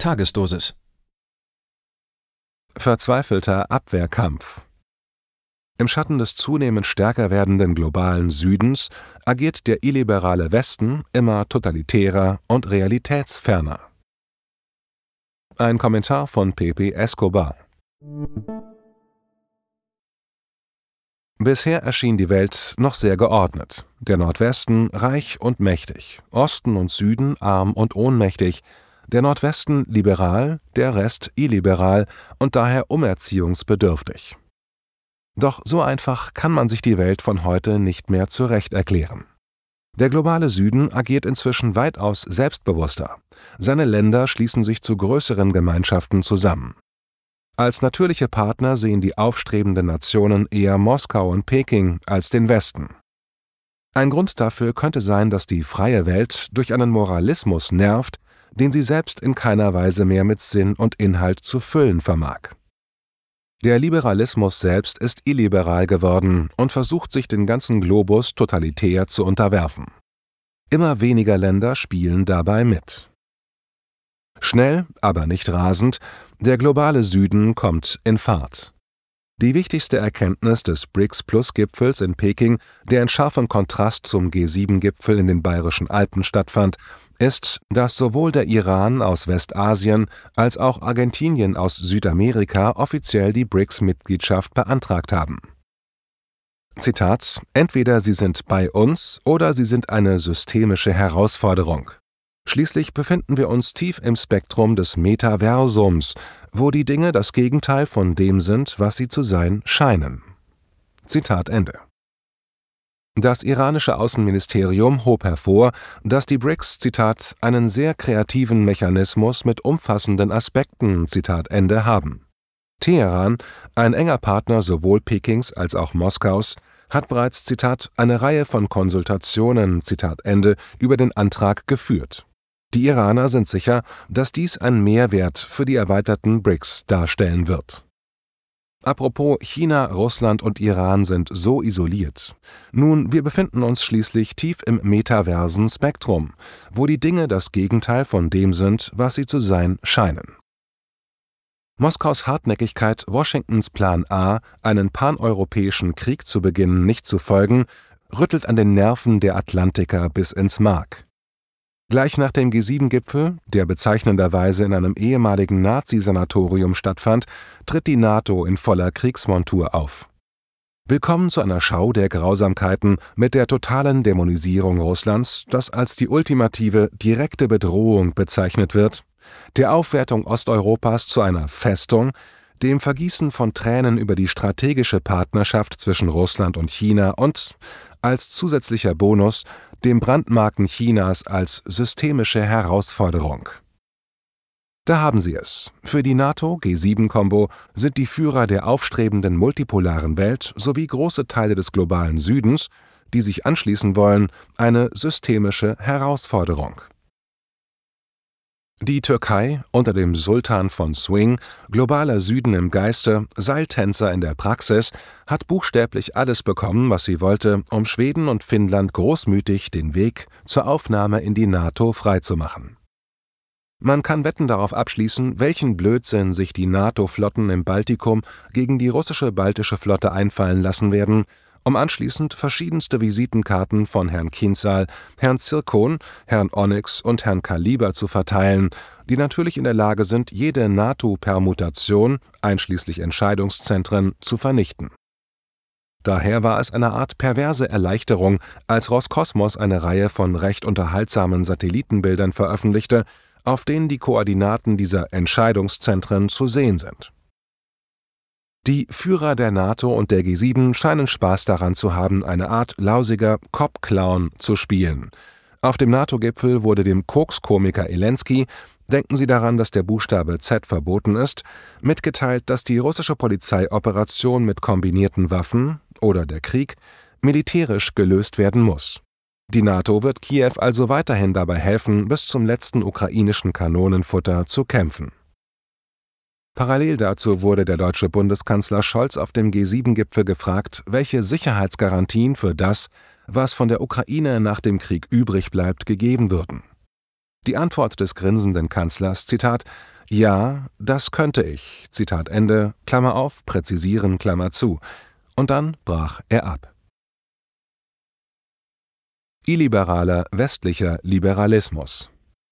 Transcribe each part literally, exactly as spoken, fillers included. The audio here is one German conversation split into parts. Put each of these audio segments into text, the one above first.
Tagesdosis. Verzweifelter Abwehrkampf. Im Schatten des zunehmend stärker werdenden globalen Südens agiert der illiberale Westen immer totalitärer und realitätsferner. Ein Kommentar von Pepe Escobar. Bisher erschien die Welt noch sehr geordnet. Der Nordwesten reich und mächtig, Osten und Süden arm und ohnmächtig, der Nordwesten liberal, der Rest illiberal und daher umerziehungsbedürftig. Doch so einfach kann man sich die Welt von heute nicht mehr zurecht erklären. Der globale Süden agiert inzwischen weitaus selbstbewusster. Seine Länder schließen sich zu größeren Gemeinschaften zusammen. Als natürliche Partner sehen die aufstrebenden Nationen eher Moskau und Peking als den Westen. Ein Grund dafür könnte sein, dass die freie Welt durch einen Moralismus nervt, den sie selbst in keiner Weise mehr mit Sinn und Inhalt zu füllen vermag. Der Liberalismus selbst ist illiberal geworden und versucht, sich den ganzen Globus totalitär zu unterwerfen. Immer weniger Länder spielen dabei mit. Schnell, aber nicht rasend, der globale Süden kommt in Fahrt. Die wichtigste Erkenntnis des BRICS-Plus-Gipfels in Peking, der in scharfem Kontrast zum G sieben Gipfel in den Bayerischen Alpen stattfand, ist, dass sowohl der Iran aus Westasien als auch Argentinien aus Südamerika offiziell die BRICS-Mitgliedschaft beantragt haben. Zitat: Entweder sie sind bei uns oder sie sind eine systemische Herausforderung. Schließlich befinden wir uns tief im Spektrum des Metaversums, wo die Dinge das Gegenteil von dem sind, was sie zu sein scheinen. Zitat Ende. Das iranische Außenministerium hob hervor, dass die BRICS, Zitat, einen sehr kreativen Mechanismus mit umfassenden Aspekten, Zitat Ende, haben. Teheran, ein enger Partner sowohl Pekings als auch Moskaus, hat bereits, Zitat, eine Reihe von Konsultationen, Zitat Ende, über den Antrag geführt. Die Iraner sind sicher, dass dies einen Mehrwert für die erweiterten BRICS darstellen wird. Apropos, China, Russland und Iran sind so isoliert. Nun, wir befinden uns schließlich tief im metaversen Spektrum, wo die Dinge das Gegenteil von dem sind, was sie zu sein scheinen. Moskaus Hartnäckigkeit, Washingtons Plan A, einen paneuropäischen Krieg zu beginnen, nicht zu folgen, rüttelt an den Nerven der Atlantiker bis ins Mark. Gleich nach dem G sieben Gipfel, der bezeichnenderweise in einem ehemaligen Nazi-Sanatorium stattfand, tritt die NATO in voller Kriegsmontur auf. Willkommen zu einer Schau der Grausamkeiten mit der totalen Dämonisierung Russlands, das als die ultimative, direkte Bedrohung bezeichnet wird, der Aufwertung Osteuropas zu einer Festung, dem Vergießen von Tränen über die strategische Partnerschaft zwischen Russland und China und, als zusätzlicher Bonus, dem Brandmarken Chinas als systemische Herausforderung. Da haben Sie es. Für die NATO-G sieben Kombo sind die Führer der aufstrebenden multipolaren Welt sowie große Teile des globalen Südens, die sich anschließen wollen, eine systemische Herausforderung. Die Türkei, unter dem Sultan von Swing, globaler Süden im Geiste, Seiltänzer in der Praxis, hat buchstäblich alles bekommen, was sie wollte, um Schweden und Finnland großmütig den Weg zur Aufnahme in die NATO freizumachen. Man kann Wetten darauf abschließen, welchen Blödsinn sich die NATO-Flotten im Baltikum gegen die russische baltische Flotte einfallen lassen werden, um anschließend verschiedenste Visitenkarten von Herrn Kienzl, Herrn Zirkon, Herrn Onyx und Herrn Kaliber zu verteilen, die natürlich in der Lage sind, jede NATO-Permutation, einschließlich Entscheidungszentren, zu vernichten. Daher war es eine Art perverse Erleichterung, als Roskosmos eine Reihe von recht unterhaltsamen Satellitenbildern veröffentlichte, auf denen die Koordinaten dieser Entscheidungszentren zu sehen sind. Die Führer der NATO und der G sieben scheinen Spaß daran zu haben, eine Art lausiger Cop-Clown zu spielen. Auf dem NATO-Gipfel wurde dem Koks-Komiker Elensky, denken Sie daran, dass der Buchstabe Z verboten ist, mitgeteilt, dass die russische Polizeioperation mit kombinierten Waffen oder der Krieg militärisch gelöst werden muss. Die NATO wird Kiew also weiterhin dabei helfen, bis zum letzten ukrainischen Kanonenfutter zu kämpfen. Parallel dazu wurde der deutsche Bundeskanzler Scholz auf dem G sieben Gipfel gefragt, welche Sicherheitsgarantien für das, was von der Ukraine nach dem Krieg übrig bleibt, gegeben würden. Die Antwort des grinsenden Kanzlers, Zitat, Ja, das könnte ich, Zitat Ende, Klammer auf, präzisieren, Klammer zu. Und dann brach er ab. Illiberaler westlicher Liberalismus.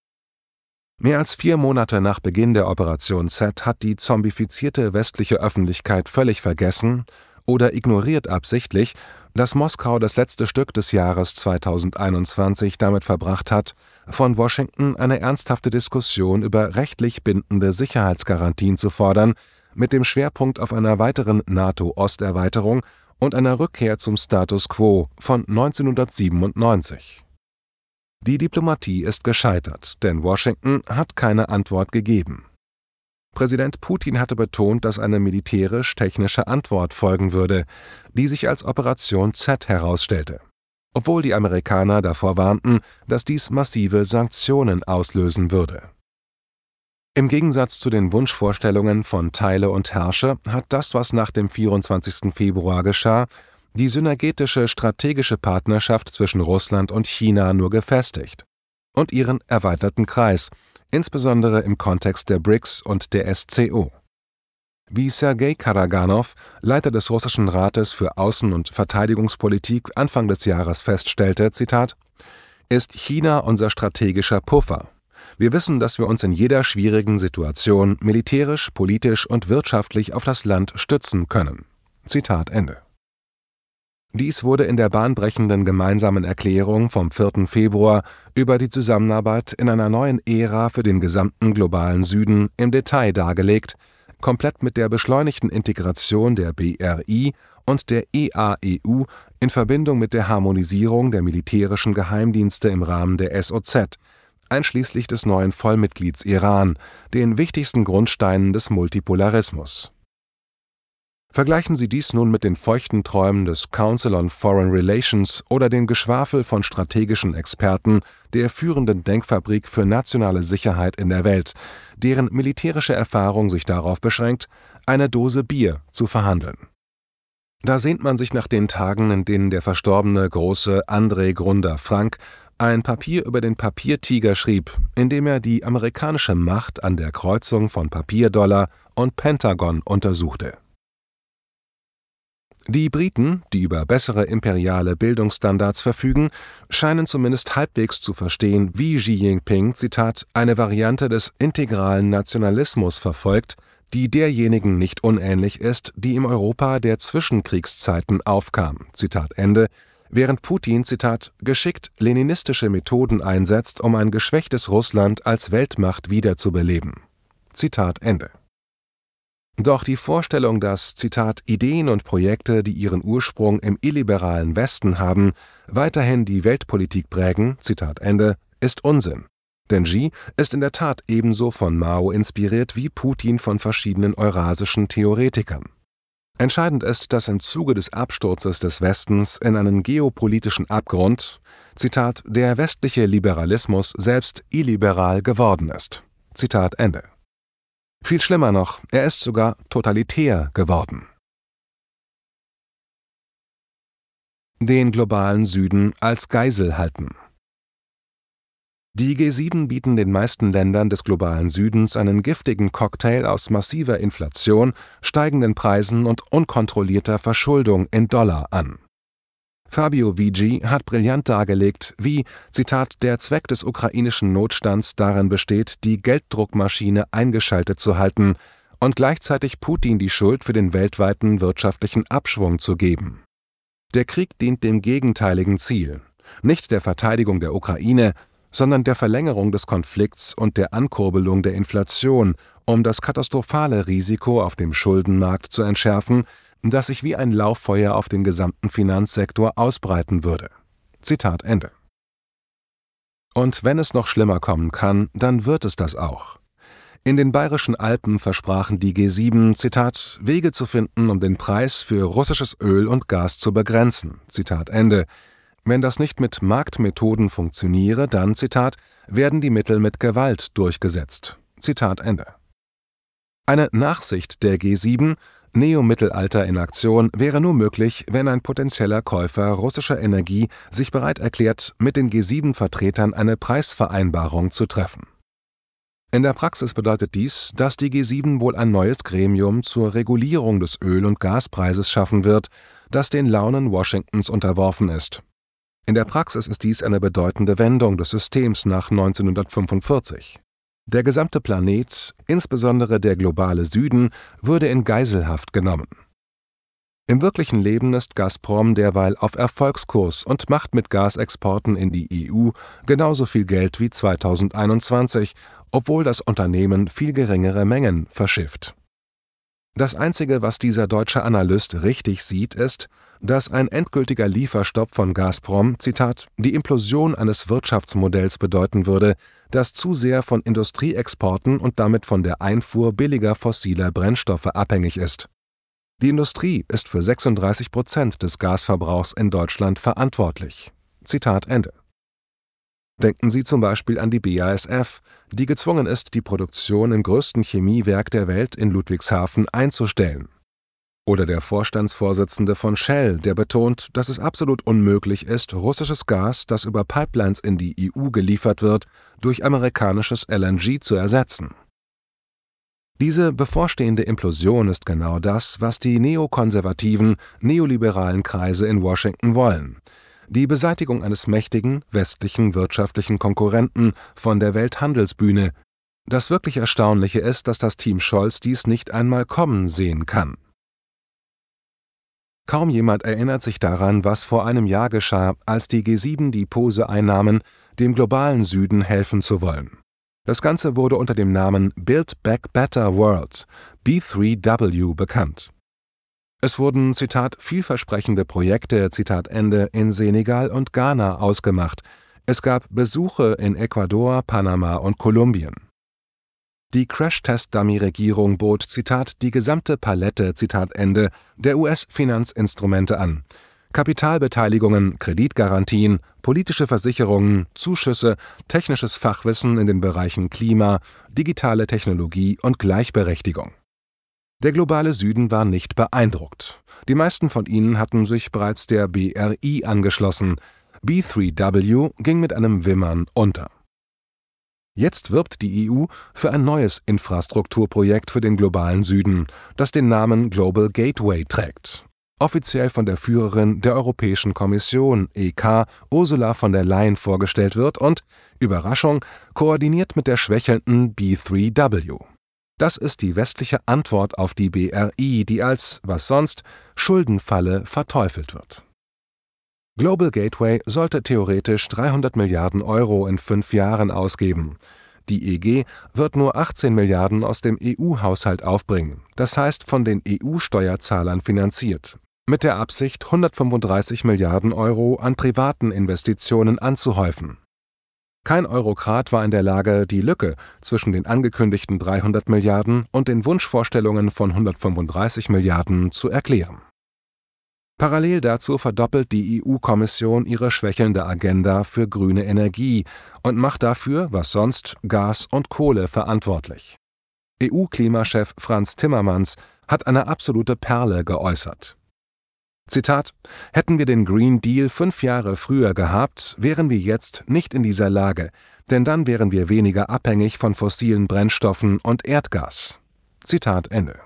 Mehr als vier Monate nach Beginn der Operation Z hat die zombifizierte westliche Öffentlichkeit völlig vergessen oder ignoriert absichtlich, dass Moskau das letzte Stück des Jahres zweitausendeinundzwanzig damit verbracht hat, von Washington eine ernsthafte Diskussion über rechtlich bindende Sicherheitsgarantien zu fordern, mit dem Schwerpunkt auf einer weiteren NATO-Osterweiterung und einer Rückkehr zum Status quo von neunzehnhundertsiebenundneunzig. Die Diplomatie ist gescheitert, denn Washington hat keine Antwort gegeben. Präsident Putin hatte betont, dass eine militärisch-technische Antwort folgen würde, die sich als Operation Z herausstellte, obwohl die Amerikaner davor warnten, dass dies massive Sanktionen auslösen würde. Im Gegensatz zu den Wunschvorstellungen von Teile und Herrsche hat das, was nach dem vierundzwanzigsten Februar geschah, die synergetische strategische Partnerschaft zwischen Russland und China nur gefestigt und ihren erweiterten Kreis, insbesondere im Kontext der B R I C S und der S C O. Wie Sergei Karaganow, Leiter des Russischen Rates für Außen- und Verteidigungspolitik, Anfang des Jahres feststellte, Zitat, ist China unser strategischer Puffer. Wir wissen, dass wir uns in jeder schwierigen Situation militärisch, politisch und wirtschaftlich auf das Land stützen können. Zitat Ende. Dies wurde in der bahnbrechenden gemeinsamen Erklärung vom vierten Februar über die Zusammenarbeit in einer neuen Ära für den gesamten globalen Süden im Detail dargelegt, komplett mit der beschleunigten Integration der B R I und der E A E U in Verbindung mit der Harmonisierung der militärischen Geheimdienste im Rahmen der S O Z, einschließlich des neuen Vollmitglieds Iran, den wichtigsten Grundsteinen des Multipolarismus. Vergleichen Sie dies nun mit den feuchten Träumen des Council on Foreign Relations oder dem Geschwafel von strategischen Experten der führenden Denkfabrik für nationale Sicherheit in der Welt, deren militärische Erfahrung sich darauf beschränkt, eine Dose Bier zu verhandeln. Da sehnt man sich nach den Tagen, in denen der verstorbene große André Grunder-Frank ein Papier über den Papiertiger schrieb, in dem er die amerikanische Macht an der Kreuzung von Papierdollar und Pentagon untersuchte. Die Briten, die über bessere imperiale Bildungsstandards verfügen, scheinen zumindest halbwegs zu verstehen, wie Xi Jinping, Zitat, eine Variante des integralen Nationalismus verfolgt, die derjenigen nicht unähnlich ist, die im Europa der Zwischenkriegszeiten aufkam, Zitat Ende, während Putin, Zitat, geschickt leninistische Methoden einsetzt, um ein geschwächtes Russland als Weltmacht wiederzubeleben. Zitat Ende. Doch die Vorstellung, dass, Zitat, Ideen und Projekte, die ihren Ursprung im illiberalen Westen haben, weiterhin die Weltpolitik prägen, Zitat Ende, ist Unsinn. Denn Xi ist in der Tat ebenso von Mao inspiriert wie Putin von verschiedenen eurasischen Theoretikern. Entscheidend ist, dass im Zuge des Absturzes des Westens in einen geopolitischen Abgrund, Zitat, der westliche Liberalismus selbst illiberal geworden ist. Zitat Ende. Viel schlimmer noch, er ist sogar totalitär geworden. Den globalen Süden als Geisel halten. Die G sieben bieten den meisten Ländern des globalen Südens einen giftigen Cocktail aus massiver Inflation, steigenden Preisen und unkontrollierter Verschuldung in Dollar an. Fabio Viggi hat brillant dargelegt, wie, Zitat, der Zweck des ukrainischen Notstands darin besteht, die Gelddruckmaschine eingeschaltet zu halten und gleichzeitig Putin die Schuld für den weltweiten wirtschaftlichen Abschwung zu geben. Der Krieg dient dem gegenteiligen Ziel, nicht der Verteidigung der Ukraine, sondern der Verlängerung des Konflikts und der Ankurbelung der Inflation, um das katastrophale Risiko auf dem Schuldenmarkt zu entschärfen, das sich wie ein Lauffeuer auf den gesamten Finanzsektor ausbreiten würde. Zitat Ende. Und wenn es noch schlimmer kommen kann, dann wird es das auch. In den Bayerischen Alpen versprachen die G sieben, Zitat, Wege zu finden, um den Preis für russisches Öl und Gas zu begrenzen. Zitat Ende. Wenn das nicht mit Marktmethoden funktioniere, dann, Zitat, werden die Mittel mit Gewalt durchgesetzt. Zitat Ende. Eine Nachsicht der G sieben, Neomittelalter in Aktion, wäre nur möglich, wenn ein potenzieller Käufer russischer Energie sich bereit erklärt, mit den G sieben Vertretern eine Preisvereinbarung zu treffen. In der Praxis bedeutet dies, dass die G sieben wohl ein neues Gremium zur Regulierung des Öl- und Gaspreises schaffen wird, das den Launen Washingtons unterworfen ist. In der Praxis ist dies eine bedeutende Wendung des Systems nach neunzehnhundertfünfundvierzig. Der gesamte Planet, insbesondere der globale Süden, würde in Geiselhaft genommen. Im wirklichen Leben ist Gazprom derweil auf Erfolgskurs und macht mit Gasexporten in die E U genauso viel Geld wie zweitausendeinundzwanzig, obwohl das Unternehmen viel geringere Mengen verschifft. Das Einzige, was dieser deutsche Analyst richtig sieht, ist, dass ein endgültiger Lieferstopp von Gazprom, Zitat, die Implosion eines Wirtschaftsmodells bedeuten würde, das zu sehr von Industrieexporten und damit von der Einfuhr billiger fossiler Brennstoffe abhängig ist. Die Industrie ist für sechsunddreißig Prozent des Gasverbrauchs in Deutschland verantwortlich. Zitat Ende. Denken Sie zum Beispiel an die B A S F, die gezwungen ist, die Produktion im größten Chemiewerk der Welt in Ludwigshafen einzustellen. Oder der Vorstandsvorsitzende von Shell, der betont, dass es absolut unmöglich ist, russisches Gas, das über Pipelines in die E U geliefert wird, durch amerikanisches L N G zu ersetzen. Diese bevorstehende Implosion ist genau das, was die neokonservativen, neoliberalen Kreise in Washington wollen: die Beseitigung eines mächtigen, westlichen wirtschaftlichen Konkurrenten von der Welthandelsbühne. Das wirklich Erstaunliche ist, dass das Team Scholz dies nicht einmal kommen sehen kann. Kaum jemand erinnert sich daran, was vor einem Jahr geschah, als die G sieben die Pose einnahmen, dem globalen Süden helfen zu wollen. Das Ganze wurde unter dem Namen Build Back Better World, B drei W, bekannt. Es wurden, Zitat, vielversprechende Projekte, Zitat Ende, in Senegal und Ghana ausgemacht. Es gab Besuche in Ecuador, Panama und Kolumbien. Die Crash-Test-Dummy-Regierung bot, Zitat, die gesamte Palette, Zitat Ende, der U S-Finanzinstrumente an. Kapitalbeteiligungen, Kreditgarantien, politische Versicherungen, Zuschüsse, technisches Fachwissen in den Bereichen Klima, digitale Technologie und Gleichberechtigung. Der globale Süden war nicht beeindruckt. Die meisten von ihnen hatten sich bereits der B R I angeschlossen. B drei W ging mit einem Wimmern unter. Jetzt wirbt die E U für ein neues Infrastrukturprojekt für den globalen Süden, das den Namen Global Gateway trägt. Offiziell von der Führerin der Europäischen Kommission, E K, Ursula von der Leyen, vorgestellt wird und, Überraschung, koordiniert mit der schwächelnden B drei W. Das ist die westliche Antwort auf die B R I, die als, was sonst, Schuldenfalle verteufelt wird. Global Gateway sollte theoretisch dreihundert Milliarden Euro in fünf Jahren ausgeben. Die E G wird nur achtzehn Milliarden aus dem E U-Haushalt aufbringen, das heißt von den E U-Steuerzahlern finanziert, mit der Absicht, hundertfünfunddreißig Milliarden Euro an privaten Investitionen anzuhäufen. Kein Eurokrat war in der Lage, die Lücke zwischen den angekündigten dreihundert Milliarden und den Wunschvorstellungen von hundertfünfunddreißig Milliarden zu erklären. Parallel dazu verdoppelt die E U-Kommission ihre schwächelnde Agenda für grüne Energie und macht dafür, was sonst, Gas und Kohle verantwortlich. E U-Klimachef Frans Timmermans hat eine absolute Perle geäußert. Zitat: Hätten wir den Green Deal fünf Jahre früher gehabt, wären wir jetzt nicht in dieser Lage, denn dann wären wir weniger abhängig von fossilen Brennstoffen und Erdgas. Zitat Ende.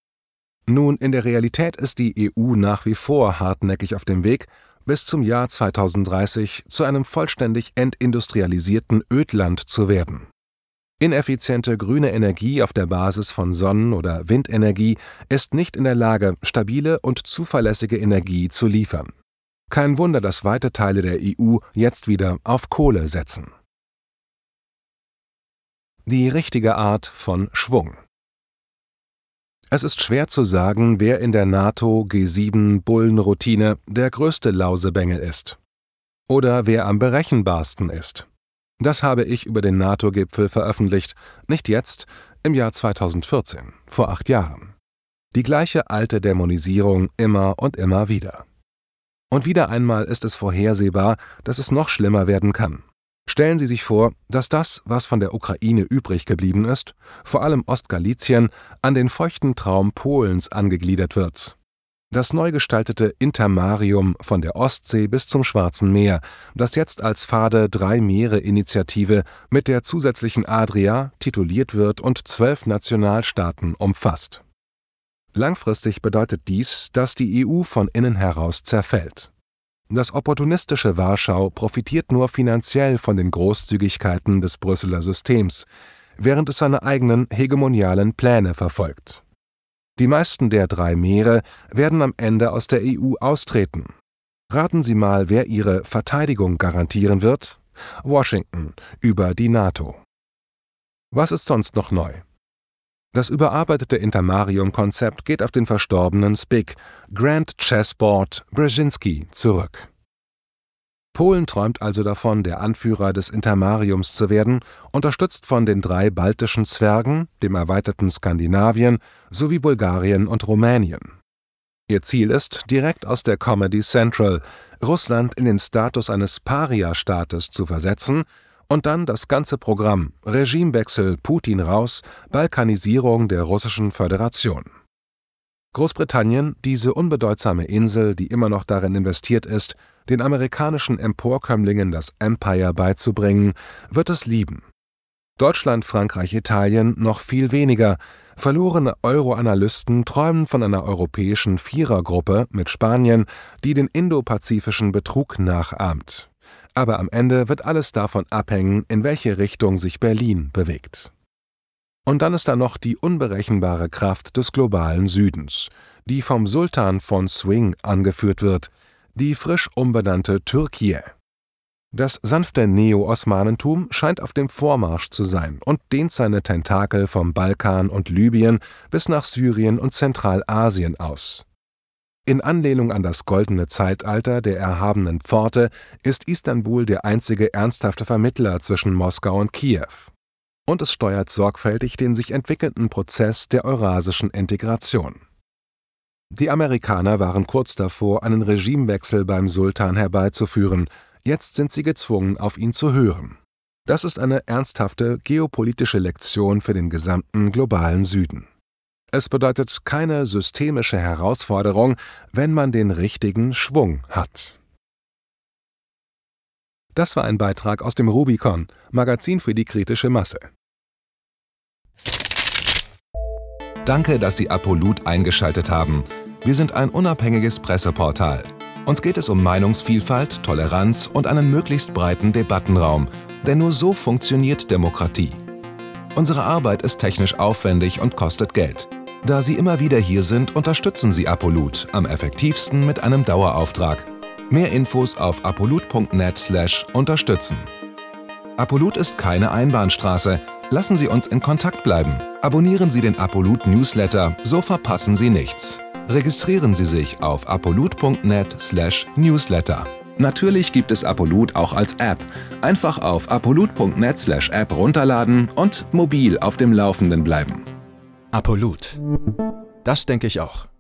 Nun, in der Realität ist die E U nach wie vor hartnäckig auf dem Weg, bis zum Jahr zweitausenddreißig zu einem vollständig entindustrialisierten Ödland zu werden. Ineffiziente grüne Energie auf der Basis von Sonnen- oder Windenergie ist nicht in der Lage, stabile und zuverlässige Energie zu liefern. Kein Wunder, dass weite Teile der E U jetzt wieder auf Kohle setzen. Die richtige Art von Schwung. Es ist schwer zu sagen, wer in der NATO G sieben Bullenroutine der größte Lausebengel ist. Oder wer am berechenbarsten ist. Das habe ich über den NATO-Gipfel veröffentlicht, nicht jetzt, im Jahr zweitausendvierzehn, vor acht Jahren. Die gleiche alte Dämonisierung immer und immer wieder. Und wieder einmal ist es vorhersehbar, dass es noch schlimmer werden kann. Stellen Sie sich vor, dass das, was von der Ukraine übrig geblieben ist, vor allem Ostgalizien, an den feuchten Traum Polens angegliedert wird. Das neu gestaltete Intermarium von der Ostsee bis zum Schwarzen Meer, das jetzt als Fade-Drei-Meere-Initiative mit der zusätzlichen Adria tituliert wird und zwölf Nationalstaaten umfasst. Langfristig bedeutet dies, dass die E U von innen heraus zerfällt. Das opportunistische Warschau profitiert nur finanziell von den Großzügigkeiten des Brüsseler Systems, während es seine eigenen hegemonialen Pläne verfolgt. Die meisten der drei Meere werden am Ende aus der E U austreten. Raten Sie mal, wer ihre Verteidigung garantieren wird? Washington über die NATO. Was ist sonst noch neu? Das überarbeitete Intermarium-Konzept geht auf den verstorbenen S B I C, Grand Chessboard Brzezinski, zurück. Polen träumt also davon, der Anführer des Intermariums zu werden, unterstützt von den drei baltischen Zwergen, dem erweiterten Skandinavien sowie Bulgarien und Rumänien. Ihr Ziel ist, direkt aus der Comedy Central Russland in den Status eines Paria-Staates zu versetzen und dann das ganze Programm Regimewechsel, Putin raus, Balkanisierung der Russischen Föderation. Großbritannien, diese unbedeutsame Insel, die immer noch darin investiert ist, den amerikanischen Emporkömmlingen das Empire beizubringen, wird es lieben. Deutschland, Frankreich, Italien noch viel weniger. Verlorene Euro-Analysten träumen von einer europäischen Vierergruppe mit Spanien, die den indopazifischen Betrug nachahmt. Aber am Ende wird alles davon abhängen, in welche Richtung sich Berlin bewegt. Und dann ist da noch die unberechenbare Kraft des globalen Südens, die vom Sultan von Swing angeführt wird, die frisch umbenannte Türkei. Das sanfte Neo-Osmanentum scheint auf dem Vormarsch zu sein und dehnt seine Tentakel vom Balkan und Libyen bis nach Syrien und Zentralasien aus. In Anlehnung an das goldene Zeitalter der erhabenen Pforte ist Istanbul der einzige ernsthafte Vermittler zwischen Moskau und Kiew. Und es steuert sorgfältig den sich entwickelnden Prozess der eurasischen Integration. Die Amerikaner waren kurz davor, einen Regimewechsel beim Sultan herbeizuführen. Jetzt sind sie gezwungen, auf ihn zu hören. Das ist eine ernsthafte geopolitische Lektion für den gesamten globalen Süden. Es bedeutet keine systemische Herausforderung, wenn man den richtigen Schwung hat. Das war ein Beitrag aus dem Rubicon, Magazin für die kritische Masse. Danke, dass Sie Apolut eingeschaltet haben. Wir sind ein unabhängiges Presseportal. Uns geht es um Meinungsvielfalt, Toleranz und einen möglichst breiten Debattenraum, denn nur so funktioniert Demokratie. Unsere Arbeit ist technisch aufwendig und kostet Geld. Da Sie immer wieder hier sind, unterstützen Sie Apolut am effektivsten mit einem Dauerauftrag. Mehr Infos auf apolut punkt net slash unterstützen. Apolut ist keine Einbahnstraße. Lassen Sie uns in Kontakt bleiben. Abonnieren Sie den Apolut Newsletter, so verpassen Sie nichts. Registrieren Sie sich auf apolut punkt net slash newsletter. Natürlich gibt es Apolut auch als App. Einfach auf apolut punkt net slash app runterladen und mobil auf dem Laufenden bleiben. Apolut. Das denke ich auch.